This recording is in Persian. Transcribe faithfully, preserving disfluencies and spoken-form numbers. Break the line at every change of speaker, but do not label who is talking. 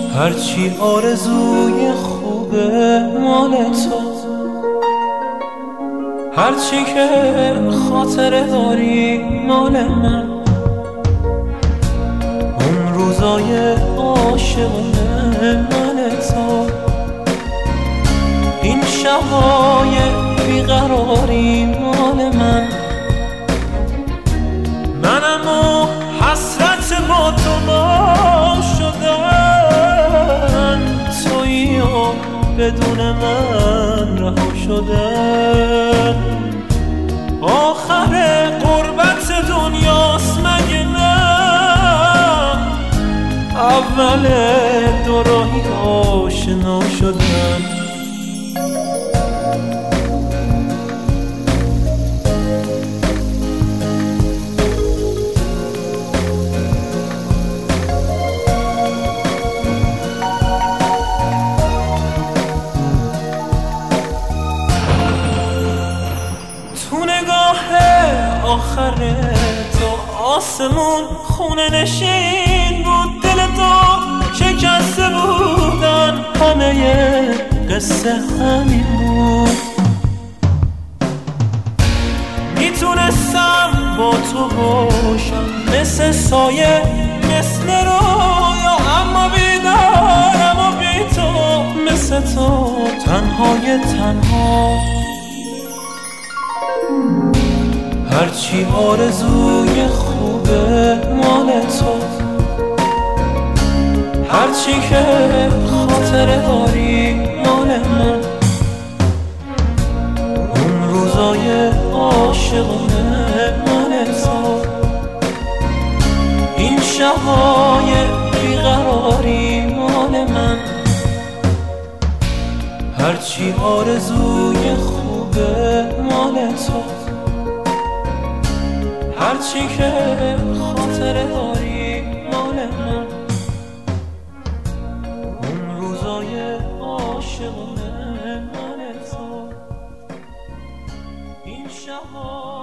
هرچی آرزوی خوبه مال تو، هرچی که خاطره داری مال من. اون روزای عاشقونه مال تو، این شبای بیقراری مال من. منم و حسرت با تو با شدن، تویی و بدون من رها شدن. آخر غربت دنیاست مگه نه؟ اول دو راهی آشنا شدن. آخر تو آسمون خونه نشین بود، دل تو شکسته بودن، همه قصه همین بود. میتونستم با تو باشم مثل سایه مثل رویا، اما بیدارم و بی تو مثل تو تنهای تنها. هرچی آرزوی خوبه مال تو، هرچی که خاطره داری مال من. اون روزای عاشقونه مال تو، این شبای بیقراری مال من. هرچی آرزوی خوبه مال تو، هرچی که خاطره داری مال من. اون روزای عاشقونه مال تو، این شبا